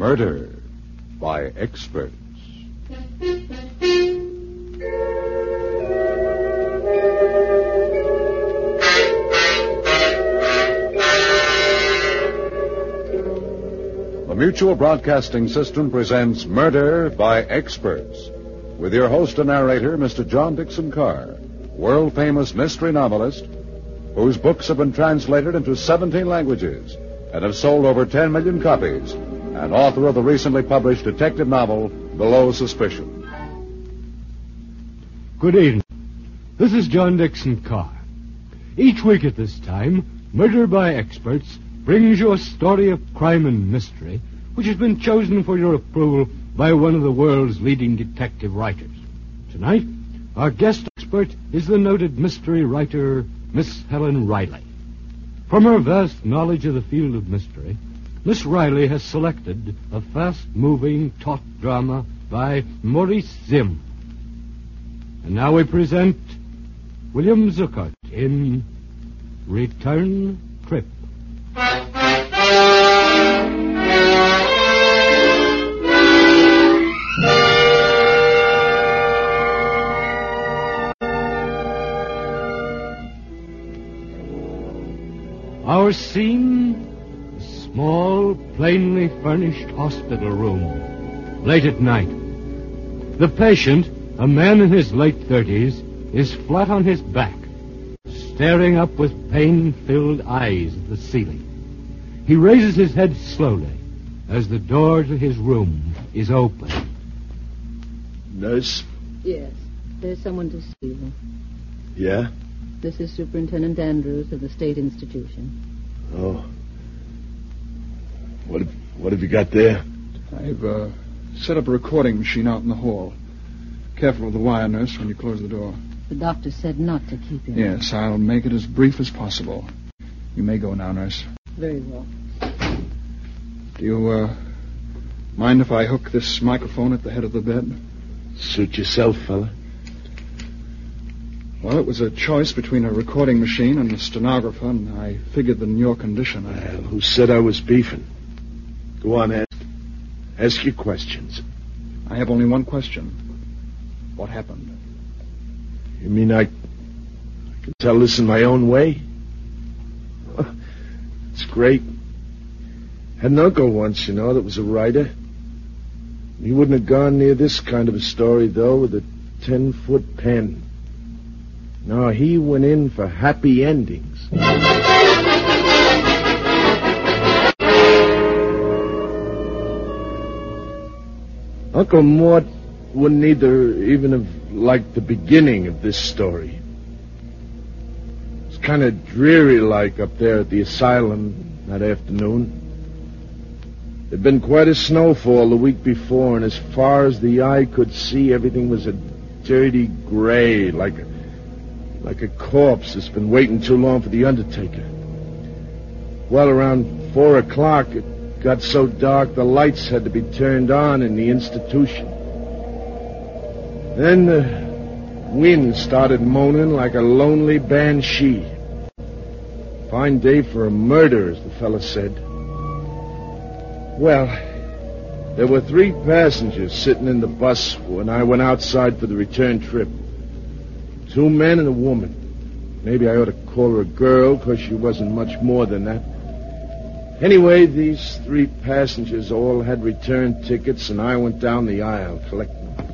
Murder by Experts. The Mutual Broadcasting System presents Murder by Experts, with your host and narrator, Mr. John Dixon Carr, world-famous mystery novelist, whose books have been translated into 17 languages and have sold over 10 million copies, and author of the recently published detective novel, Below Suspicion. Good evening. This is John Dixon Carr. Each week at this time, Murder by Experts brings you a story of crime and mystery which has been chosen for your approval by one of the world's leading detective writers. Tonight, our guest expert is the noted mystery writer, Miss Helen Riley. From her vast knowledge of the field of mystery, Miss Riley has selected a fast-moving taut drama by Maurice Zimm. And now we present William Zuckert in Return Trip. Our scene, a small, plainly furnished hospital room, late at night. The patient, a man in his late 30s, is flat on his back, staring up with pain-filled eyes at the ceiling. He raises his head slowly as the door to his room is open. Nurse? Yes, there's someone to see you. Yeah? This is Superintendent Andrews of the State Institution. Oh. What have you got there? I've set up a recording machine out in the hall. Careful with the wire, nurse, when you close the door. The doctor said not to keep him. Yes, I'll make it as brief as possible. You may go now, nurse. Very well. Do you, mind if I hook this microphone at the head of the bed? Suit yourself, fella. Well, it was a choice between a recording machine and a stenographer, and I figured that in your condition... Well, who said I was beefing? Go on, ask your questions. I have only one question. What happened? You mean I can tell this in my own way? It's great. Had an uncle once, that was a writer. He wouldn't have gone near this kind of a story, though, with a 10-foot pen. No, he went in for happy endings. Uncle Mort wouldn't even have liked the beginning of this story. It's kind of dreary-like up there at the asylum that afternoon. There'd been quite a snowfall the week before, and as far as the eye could see, everything was a dirty gray, like a corpse that's been waiting too long for the undertaker. Well, around 4 o'clock, it got so dark the lights had to be turned on in the institution. Then the wind started moaning like a lonely banshee. Fine day for a murder, as the fella said. Well, there were 3 passengers sitting in the bus when I went outside for the return trip. 2 men and a woman. Maybe I ought to call her a girl, because she wasn't much more than that. Anyway, these 3 passengers all had return tickets, and I went down the aisle collecting them.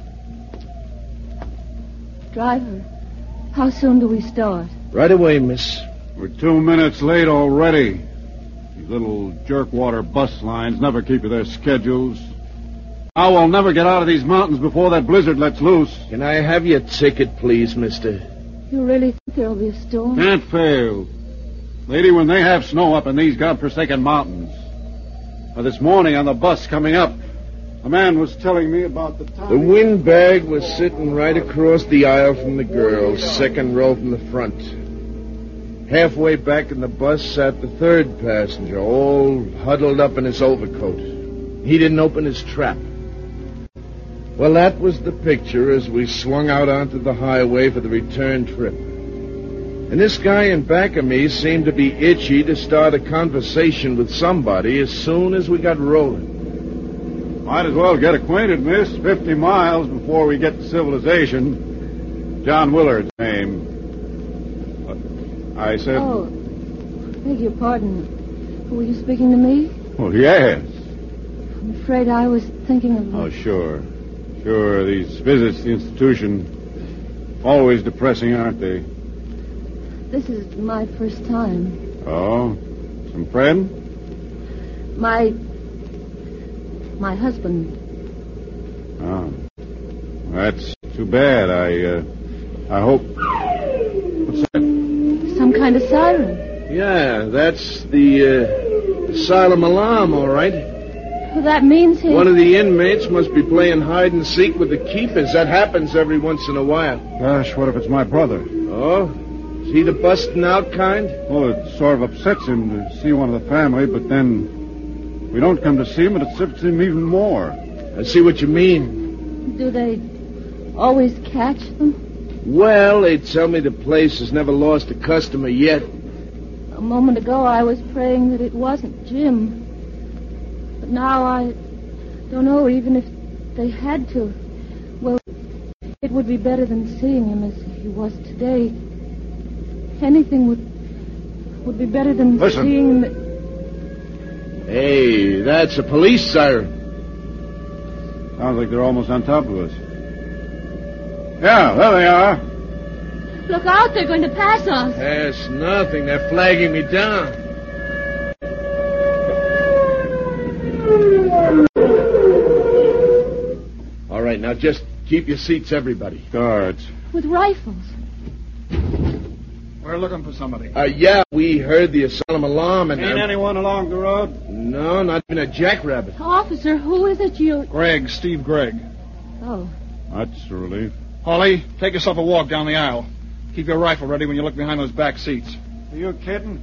Driver, how soon do we start? Right away, miss. We're 2 minutes late already. These little jerkwater bus lines never keep to their schedules. Now we'll never get out of these mountains before that blizzard lets loose. Can I have your ticket, please, mister? You really think there'll be a storm? Can't fail. Lady, when they have snow up in these godforsaken mountains. This morning on the bus coming up, a man was telling me about the time... The windbag was sitting right across the aisle from the girls, second row from the front. Halfway back in the bus sat the 3rd passenger, all huddled up in his overcoat. He didn't open his trap. Well, that was the picture as we swung out onto the highway for the return trip. And this guy in back of me seemed to be itchy to start a conversation with somebody as soon as we got rolling. Might as well get acquainted, miss. 50 miles before we get to civilization. John Willard's name. I said... Oh, beg your pardon. Were you speaking to me? Oh, yes. I'm afraid I was thinking of... Oh, sure. Sure, these visits to the institution, always depressing, aren't they? This is my first time. Oh? Some friend? My husband. Oh. That's too bad. I hope... What's that? Some kind of siren. Yeah, that's the asylum alarm, all right. Well, that means he... One of the inmates must be playing hide and seek with the keepers. That happens every once in a while. Gosh, what if it's my brother? Oh? Is he the busting out kind? Well, it sort of upsets him to see one of the family, but then we don't come to see him, and it upsets him even more. I see what you mean. Do they always catch them? Well, they tell me the place has never lost a customer yet. A moment ago, I was praying that it wasn't Jim. But now I don't know, even if they had to. Well, it would be better than seeing him as he was today. Anything would be better than Listen. seeing him. Hey, that's a police siren. Sounds like they're almost on top of us. Yeah, there they are. Look out, they're going to pass us. That's nothing. They're flagging me down. All right, now just keep your seats, everybody. Guards. With rifles. We're looking for somebody. Yeah, we heard the asylum alarm and... Ain't anyone along the road? No, not even a jackrabbit. Officer, who is it you... Gregg, Steve Gregg. Oh, That's a relief. Holly, take yourself a walk down the aisle. Keep your rifle ready when you look behind those back seats. Are you kidding?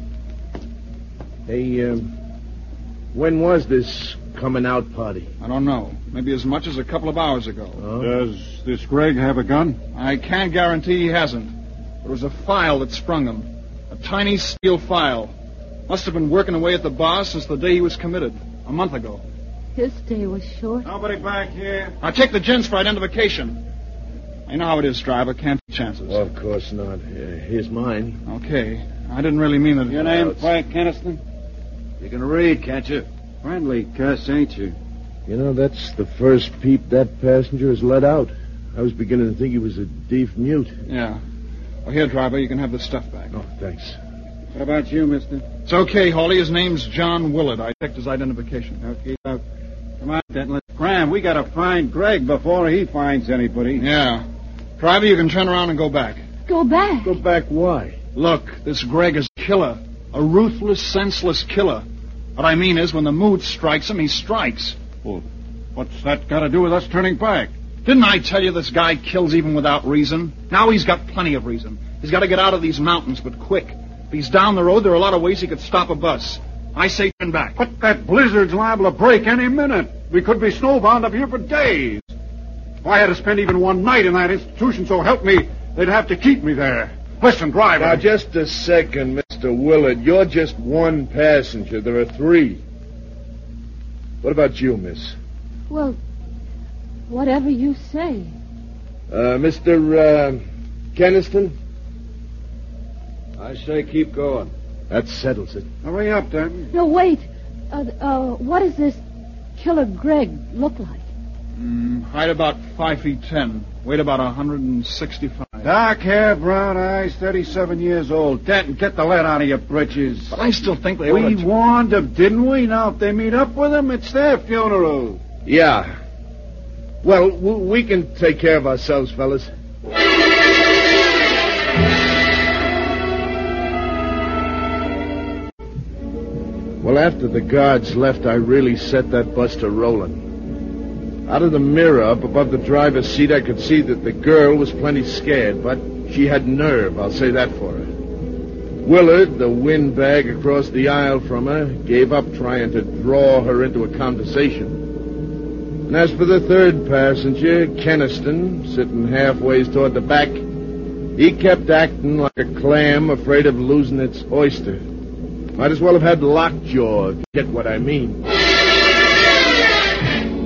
Hey, when was this coming out party? I don't know. Maybe as much as a couple of hours ago. Oh. Does this Greg have a gun? I can't guarantee he hasn't. There was a file that sprung him. A tiny steel file. Must have been working away at the bar since the day he was committed. A month ago. his day was short. Nobody back here? Now check the gents for identification. I know how it is, driver. Can't take chances. Well, of course not. Here's mine. Okay. I didn't really mean that. Your name, Frank Keniston? You can read, can't you? Friendly cuss, ain't you? You know, that's the first peep that passenger has let out. I was beginning to think he was a deaf mute. Yeah. Well, here, driver, you can have the stuff back. Oh, thanks. What about you, mister? It's okay, Hawley. His name's John Willard. I checked his identification. Okay, come on, then. Let's Graham, we gotta find Greg before he finds anybody. Yeah. Driver, you can turn around and go back. Go back. Go back why? Look, this Greg is a killer. A ruthless, senseless killer. What I mean is, when the mood strikes him, he strikes. Well, what's that got to do with us turning back? Didn't I tell you this guy kills even without reason? Now he's got plenty of reason. He's got to get out of these mountains, but quick. If he's down the road, there are a lot of ways he could stop a bus. I say turn back. But that blizzard's liable to break any minute. We could be snowbound up here for days. If I had to spend even one night in that institution, so help me, they'd have to keep me there. Listen, driver. Now, just a second, Mr. Willard. You're just one passenger. There are three. What about you, miss? Well, whatever you say. Mr. Keniston? I say keep going. That settles it. Hurry up, then. No, wait. What does this killer Greg look like? Height about 5'10". Weight about 165. Dark hair, brown eyes, 37 years old. Denton, get the lead out of your britches. But I still think they We ought to... warned them, didn't we? Now, if they meet up with him, it's their funeral. Yeah. Well, we can take care of ourselves, fellas. Well, after the guards left, I really set that bus to rolling. Out of the mirror up above the driver's seat, I could see that the girl was plenty scared, but she had nerve, I'll say that for her. Willard, the windbag across the aisle from her, gave up trying to draw her into a conversation. And as for the third passenger, Keniston, sitting halfway toward the back, he kept acting like a clam afraid of losing its oyster. Might as well have had lockjaw, if you get what I mean.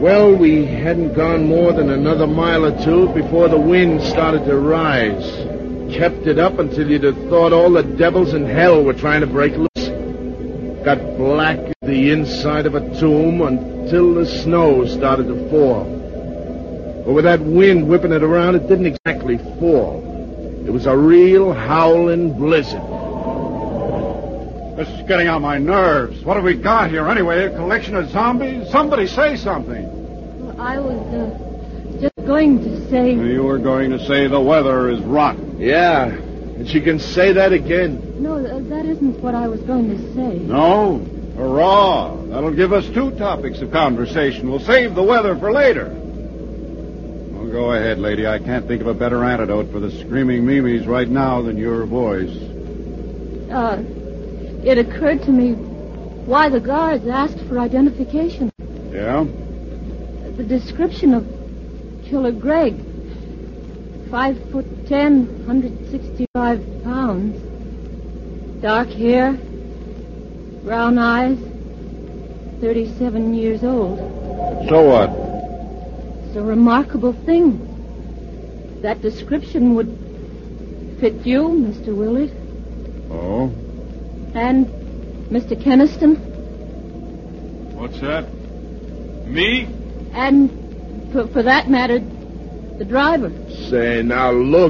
Well, we hadn't gone more than another mile or two before the wind started to rise. Kept it up until you'd have thought all the devils in hell were trying to break loose. Got black as the inside of a tomb until the snow started to fall. But with that wind whipping it around, it didn't exactly fall. It was a real howling blizzard. This is getting on my nerves. What have we got here anyway? A collection of zombies? Somebody say something. Well, I was just going to say... You were going to say the weather is rotten. Yeah, and she can say that again. No, that isn't what I was going to say. No? Hurrah! That'll give us two topics of conversation. We'll save the weather for later. Well, go ahead, lady. I can't think of a better antidote for the screaming Mimis right now than your voice. It occurred to me why the guards asked for identification. Yeah? The description of Killer Gregg. 5'10", 165 pounds. Dark hair, brown eyes, 37 years old. So what? It's a remarkable thing. That description would fit you, Mr. Willard. Oh? And Mr. Keniston. What's that? Me? And, for that matter, the driver. Say, now look.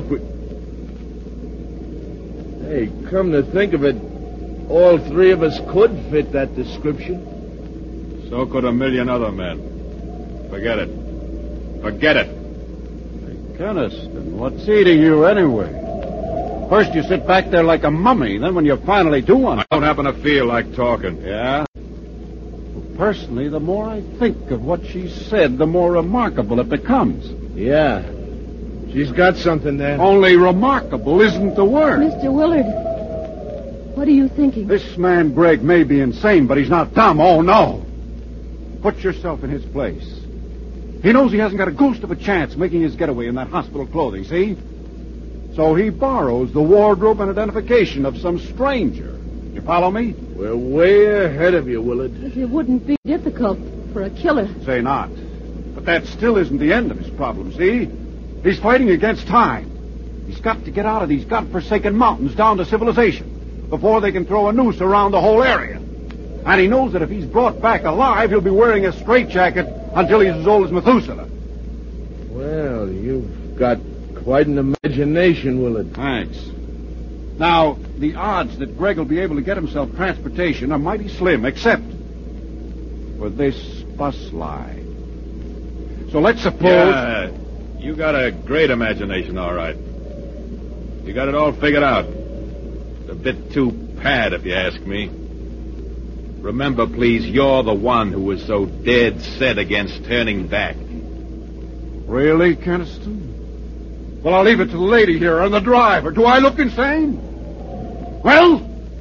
Hey, come to think of it, all three of us could fit that description. So could a million other men. Forget it. Forget it. Hey, Keniston, what's eating you anyway? First you sit back there like a mummy, then when you finally do one... I don't happen to feel like talking. Yeah? Well, personally, the more I think of what she said, the more remarkable it becomes. Yeah. She's got something there. Only remarkable isn't the word. Mr. Willard, what are you thinking? This man, Gregg, may be insane, but he's not dumb. Oh, no. Put yourself in his place. He knows he hasn't got a ghost of a chance making his getaway in that hospital clothing, see? So he borrows the wardrobe and identification of some stranger. You follow me? We're way ahead of you, Willard. It wouldn't be difficult for a killer. Say not. But that still isn't the end of his problem, see? He's fighting against time. He's got to get out of these godforsaken mountains down to civilization before they can throw a noose around the whole area. And he knows that if he's brought back alive, he'll be wearing a straitjacket until he's as old as Methuselah. Well, you've got quite an imagination, Willard. Thanks. Now, the odds that Gregg will be able to get himself transportation are mighty slim, except for this bus line. So let's suppose... Yeah, you got a great imagination, all right. You got it all figured out. It's a bit too pad, if you ask me. Remember, please, you're the one who was so dead set against turning back. Really, Keniston? Well, I'll leave it to the lady here and the driver. Do I look insane? Well?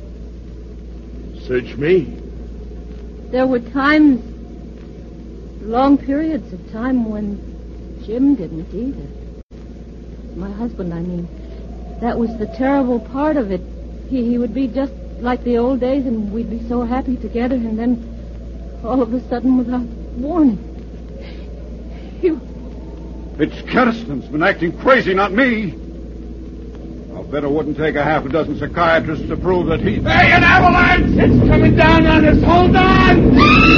Search me. There were times, long periods of time when Jim didn't either. My husband, I mean. That was the terrible part of it. He would be just like the old days, and we'd be so happy together, and then all of a sudden, without warning, It's Keniston's been acting crazy, not me. I'll bet it wouldn't take a half a dozen psychiatrists to prove that he... Hey, an avalanche! It's coming down on us! Hold on!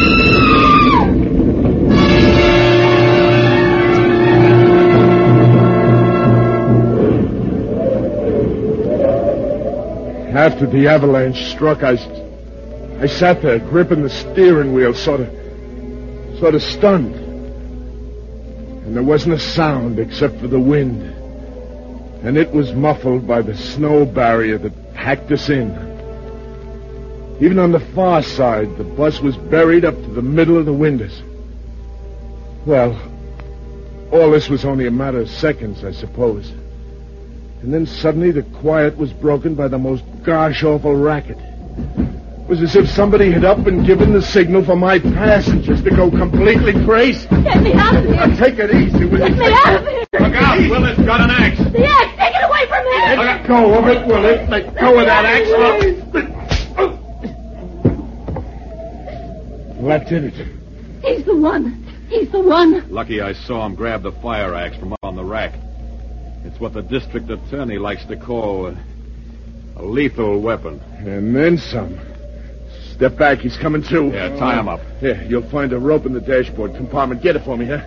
After the avalanche struck, I sat there gripping the steering wheel, sort of stunned. And there wasn't a sound except for the wind. And it was muffled by the snow barrier that packed us in. Even on the far side, the bus was buried up to the middle of the windows. Well, all this was only a matter of seconds, I suppose. And then suddenly the quiet was broken by the most gosh-awful racket. It was as if somebody had up and given the signal for my passengers to go completely crazy. Get me out of here! Now, take it easy, will you? Get me out of here! Look out, Willard's got an axe. The axe! Take it away from him! Let go of it, Willard. Let go of that axe. Well, that did it. He's the one. He's the one. Lucky I saw him grab the fire axe from up on the rack. It's what the district attorney likes to call a lethal weapon. And then some. Step back, he's coming too. Yeah, tie him up. Here, you'll find a rope in the dashboard compartment. Get it for me, huh?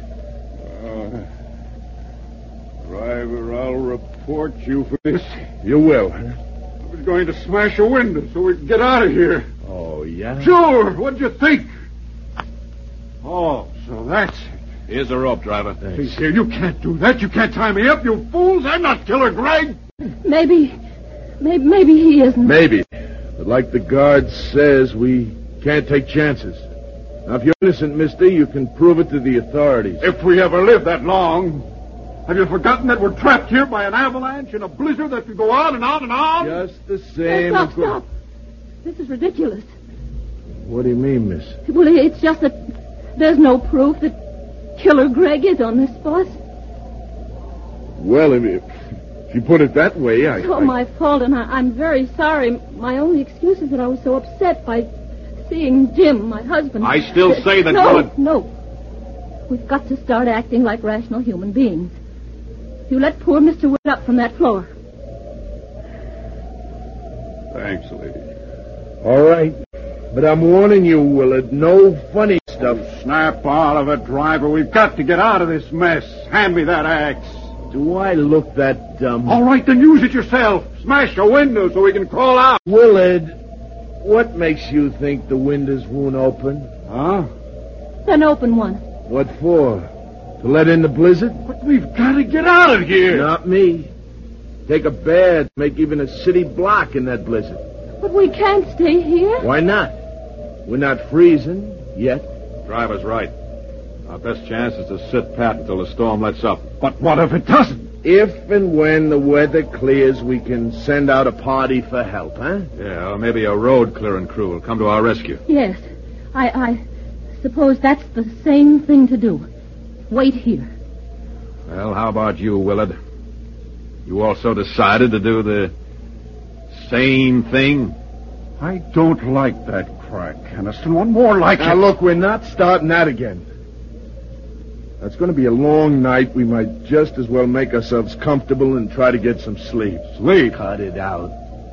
Driver, I'll report you for this. You will, huh? I was going to smash a window so we could get out of here. Oh, yeah? Sure, what'd you think? Oh, so that's it. Here's the rope, driver. Please, here, you can't do that. You can't tie me up, you fools. I'm not Killer Greg. Maybe he isn't. Maybe. But like the guard says, we can't take chances. Now, if you're innocent, mister, you can prove it to the authorities. If we ever live that long. Have you forgotten that we're trapped here by an avalanche in a blizzard that could go on and on and on? Just the same. Stop. This is ridiculous. What do you mean, miss? Well, it's just that there's no proof that Killer Greg is on this bus. Well, if you put it that way, It's all my fault, and I'm very sorry. My only excuse is that I was so upset by seeing Jim, my husband. I still say that... No. We've got to start acting like rational human beings. You let poor Mr. Wood up from that floor. Thanks, lady. All right. But I'm warning you, Willard, no funny stuff. Snap out of it, driver. We've got to get out of this mess. Hand me that axe. Do I look that dumb? All right, then use it yourself. Smash a window so we can crawl out. Willard, what makes you think the windows won't open? Huh? Then open one. What for? To let in the blizzard? But we've got to get out of here. Not me. Take a bear, make even a city block in that blizzard. But we can't stay here. Why not? We're not freezing yet. Driver's right. Our best chance is to sit pat until the storm lets up. But what if it doesn't? If and when the weather clears, we can send out a party for help, huh? Yeah, or maybe a road clearing crew will come to our rescue. Yes. I suppose that's the sane thing to do. Wait here. Well, how about you, Willard? You also decided to do the same thing? I don't like that crack, Keniston. One more like Now, it. look, we're not starting that again. It's going to be a long night. We might just as well make ourselves comfortable and try to get some sleep. Sleep? Cut it out.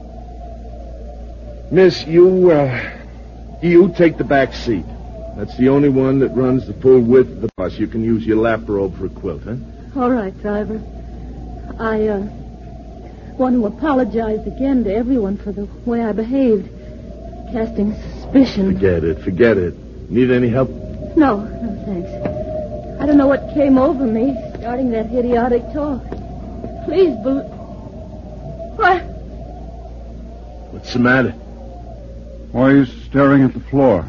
Miss, you take the back seat. That's the only one that runs the full width of the bus. You can use your lap robe for a quilt, huh? All right, driver. I want to apologize again to everyone for the way I behaved, casting suspicion. Forget it. Need any help? No, thanks. I don't know what came over me, starting that idiotic talk. Please believe... What? What's the matter? Why are you staring at the floor?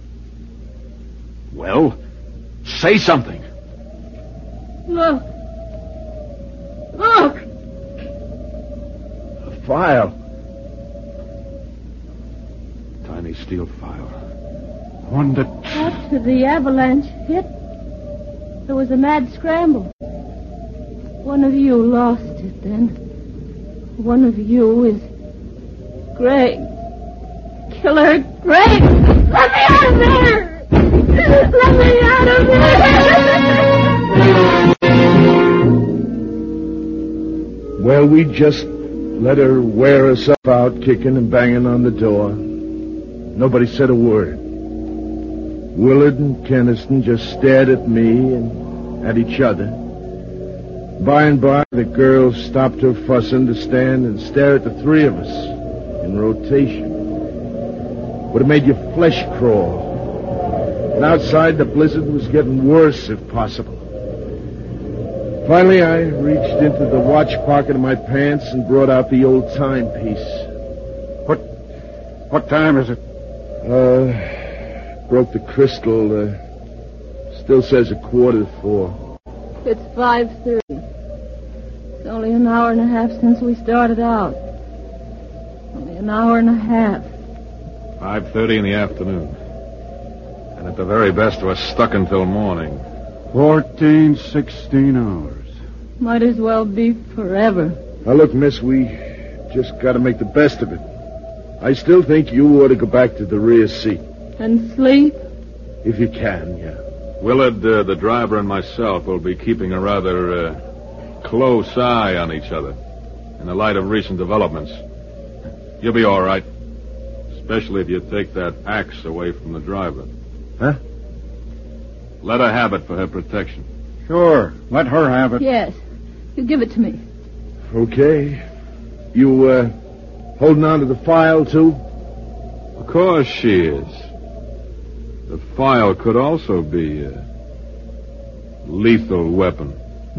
Well, say something. Look. Look! A file. Tiny steel file. One that... After the avalanche hit, there was a mad scramble. One of you lost it then. One of you is Greg. Killer Greg! Let me out of there! Let me out of there! Well, we just let her wear us out, kicking and banging on the door. Nobody said a word. Willard and Keniston just stared at me and at each other. By and by, the girl stopped her fussing to stand and stare at the three of us in rotation. Would have made your flesh crawl. And outside, the blizzard was getting worse, if possible. Finally, I reached into the watch pocket of my pants and brought out the old timepiece. What time is it? Broke the crystal. Still says 4:15. It's 5:30. It's only an hour and a half since we started out. Only an hour and a half. 5:30 in the afternoon. And at the very best, we're stuck until morning. 16 hours. Might as well be forever. Now, look, miss, we just got to make the best of it. I still think you ought to go back to the rear seat. And sleep? If you can, yeah. Willard, the driver, and myself will be keeping a rather close eye on each other in the light of recent developments. You'll be all right, especially if you take that axe away from the driver. Huh? Let her have it for her protection. Sure. Let her have it. Yes. You give it to me. Okay. You, holding on to the file, too? Of course she is. The file could also be a lethal weapon.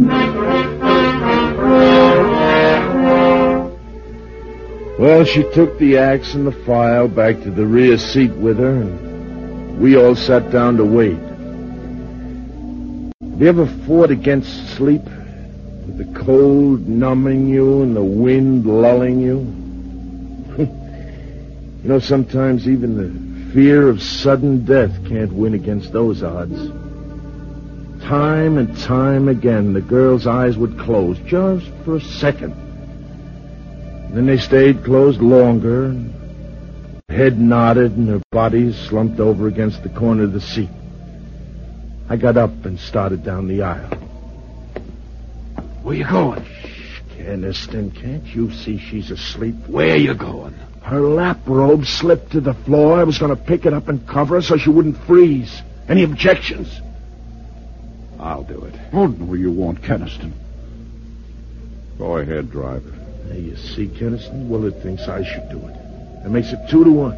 Well, she took the axe and the file back to the rear seat with her, and we all sat down to wait. Have you ever fought against sleep? With the cold numbing you and the wind lulling you? You know, sometimes even the fear of sudden death can't win against those odds. Time and time again, the girl's eyes would close just for a second. And then they stayed closed longer, and her head nodded and her body slumped over against the corner of the seat. I got up and started down the aisle. Where you going? Shh, Keniston, can't you see she's asleep? Where you going? Her lap robe slipped to the floor. I was going to pick it up and cover her so she wouldn't freeze. Any objections? I'll do it. Oh, no, you won't, Keniston. Go ahead, driver. There you see, Keniston. Willard thinks I should do it. That makes it 2-1.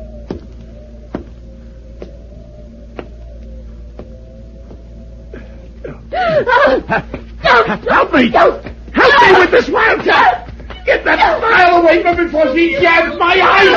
Help me! Help me with this wildcat! Get that file away from me before she jabs my eyes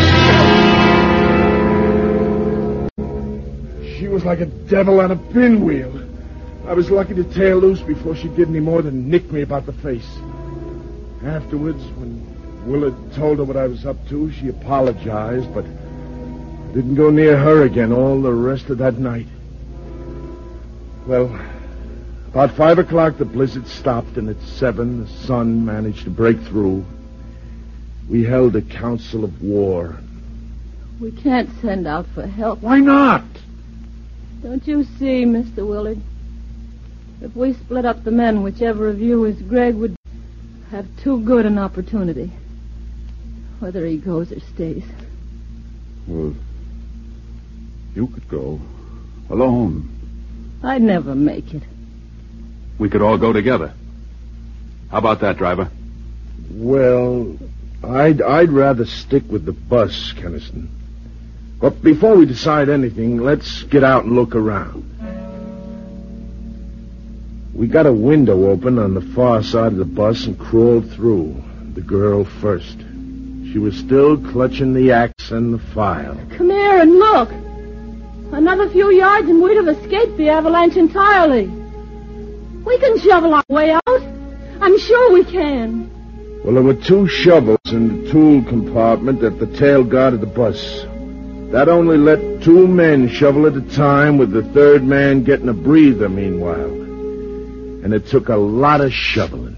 out! She was like a devil on a pinwheel. I was lucky to tear loose before she did any more than nick me about the face. Afterwards, when Willard told her what I was up to, she apologized, but didn't go near her again all the rest of that night. Well, about 5 o'clock, the blizzard stopped, and at 7, the sun managed to break through. We held a council of war. We can't send out for help. Why not? Don't you see, Mr. Willard? If we split up the men, whichever of you is Greg would have too good an opportunity. Whether he goes or stays. Well, you could go. Alone. I'd never make it. We could all go together. How about that, driver? Well, I'd rather stick with the bus, Keniston. But before we decide anything, let's get out and look around. We got a window open on the far side of the bus and crawled through. The girl first. She was still clutching the axe and the file. Come here and look. Another few yards and we'd have escaped the avalanche entirely. We can shovel our way out. I'm sure we can. Well, there were 2 shovels in the tool compartment at the tail guard of the bus. That only let 2 men shovel at a time, with the 3rd man getting a breather meanwhile. And it took a lot of shoveling.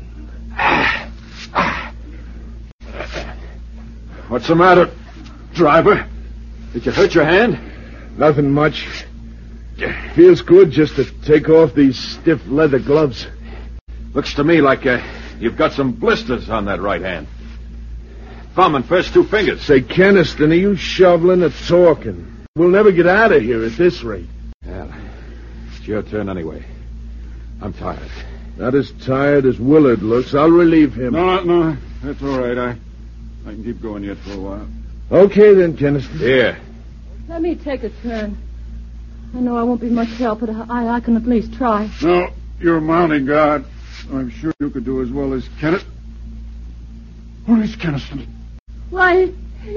What's the matter, driver? Did you hurt your hand? Nothing much. Feels good just to take off these stiff leather gloves. Looks to me like you've got some blisters on that right hand. Thumb and first 2 fingers. Say, Keniston, are you shoveling or talking? We'll never get out of here at this rate. Well, it's your turn anyway. I'm tired. Not as tired as Willard looks. I'll relieve him. No, that's all right. I can keep going yet for a while. Okay, then, Keniston. Here. Let me take a turn. I know I won't be much help, but I can at least try. No, you're a mounting guard. I'm sure you could do as well as Kenneth. Where's Keniston? Why...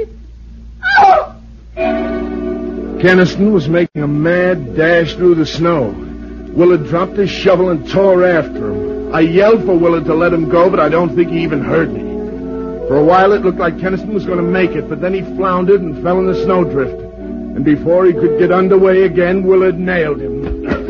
Keniston was making a mad dash through the snow. Willard dropped his shovel and tore after him. I yelled for Willard to let him go, but I don't think he even heard me. For a while, it looked like Keniston was going to make it, but then he floundered and fell in the snowdrift. And before he could get underway again, Willard nailed him.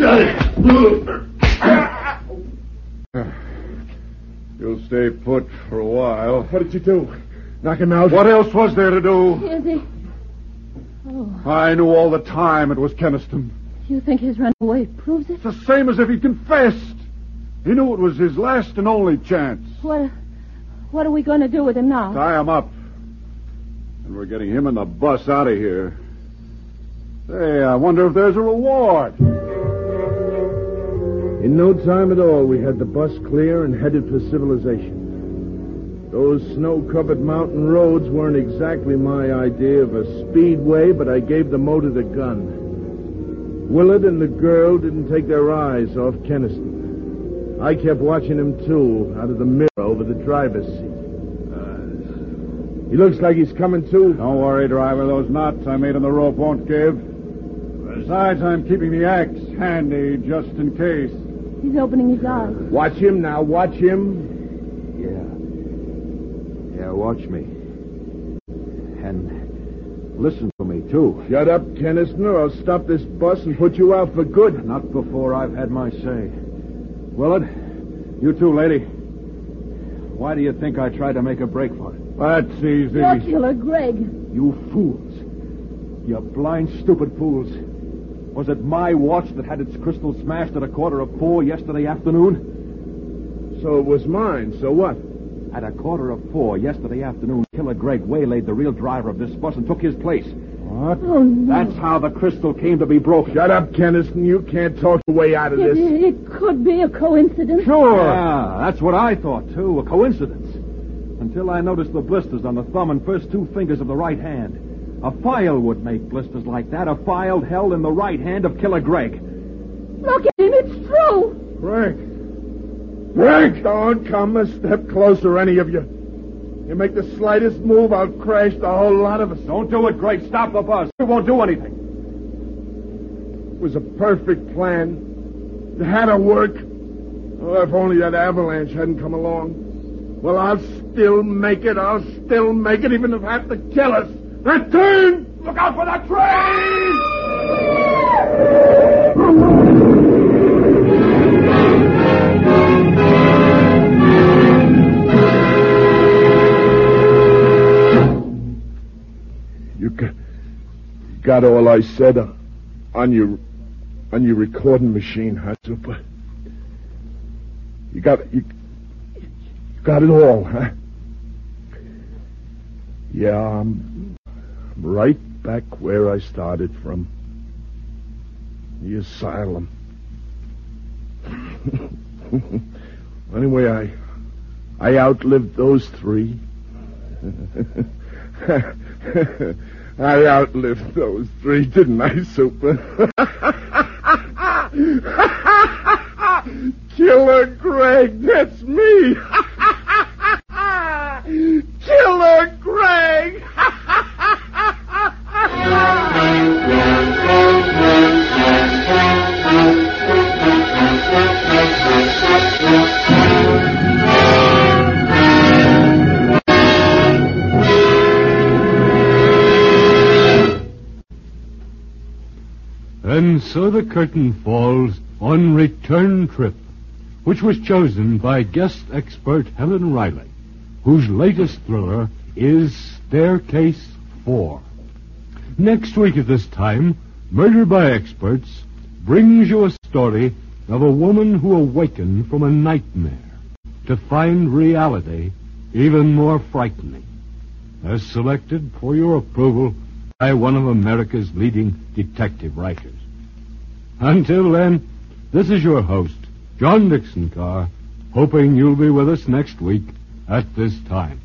You'll stay put for a while. What did you do? Knock him out? What else was there to do? Is he... Oh. I knew all the time it was Keniston. You think his runaway proves it? It's the same as if he confessed. He knew it was his last and only chance. What are we going to do with him now? Tie him up. And we're getting him and the bus out of here. Hey, I wonder if there's a reward. In no time at all, we had the bus clear and headed for civilization. Those snow-covered mountain roads weren't exactly my idea of a speedway, but I gave the motor the gun. Willard and the girl didn't take their eyes off Keniston. I kept watching him, too, out of the mirror over the driver's seat. He looks like he's coming to. Don't worry, driver. Those knots I made on the rope won't give. Besides, I'm keeping the axe handy just in case. He's opening his eyes. Watch him now. Watch him. Yeah, watch me. And listen to me, too. Shut up, Keniston, or I'll stop this bus and put you out for good. Not before I've had my say. Willard, you too, lady. Why do you think I tried to make a break for it? That's easy. You're Killer Greg. You fools. You blind, stupid fools. Was it my watch that had its crystal smashed at 4:15 yesterday afternoon? So it was mine. So what? At 4:15 yesterday afternoon, Killer Greg waylaid the real driver of this bus and took his place. What? Oh, no. That's how the crystal came to be broken. Shut up, Keniston. You can't talk your way out of this. It could be a coincidence. Sure. Yeah, that's what I thought, too. A coincidence. Until I noticed the blisters on the thumb and first two fingers of the right hand. A file would make blisters like that. A file held in the right hand of Killer Greg. Look at him. It's true. Greg! Don't come a step closer, any of you. You make the slightest move, I'll crash the whole lot of us. Don't do it, Greg. Stop the bus. We won't do anything. It was a perfect plan. It had to work. Oh, if only that avalanche hadn't come along. Well, I'll still make it. Even if I have to kill us. Return! Look out for that train! You got all I said on your recording machine, huh, Super? You got it all, huh? Yeah, I'm right back where I started from. The asylum. Anyway, I outlived those three. I outlived those three, didn't I, Super? Killer Greg, that's me. Killer Greg. And so the curtain falls on Return Trip, which was chosen by guest expert Helen Riley, whose latest thriller is Staircase 4. Next week at this time, Murder by Experts brings you a story of a woman who awakened from a nightmare to find reality even more frightening, as selected for your approval by one of America's leading detective writers. Until then, this is your host, John Dixon Carr, hoping you'll be with us next week at this time.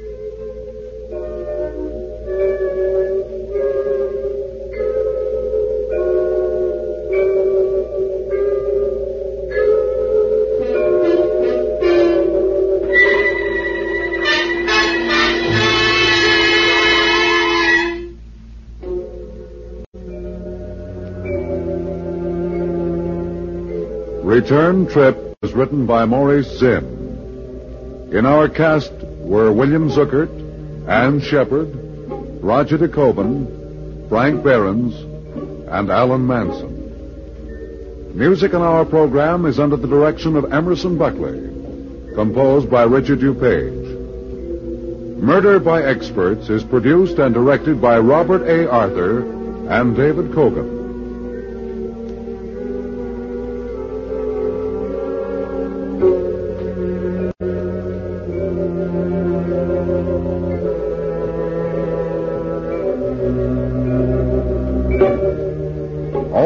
Return Trip was written by Maurice Zinn. In our cast were William Zuckert, Ann Shepard, Roger DeCoven, Frank Behrens, and Alan Manson. Music in our program is under the direction of Emerson Buckley, composed by Richard DuPage. Murder by Experts is produced and directed by Robert A. Arthur and David Kogan.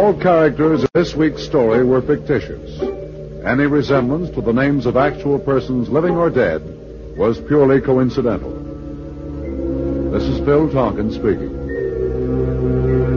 All characters in this week's story were fictitious. Any resemblance to the names of actual persons living or dead was purely coincidental. This is Phil Tonkin speaking.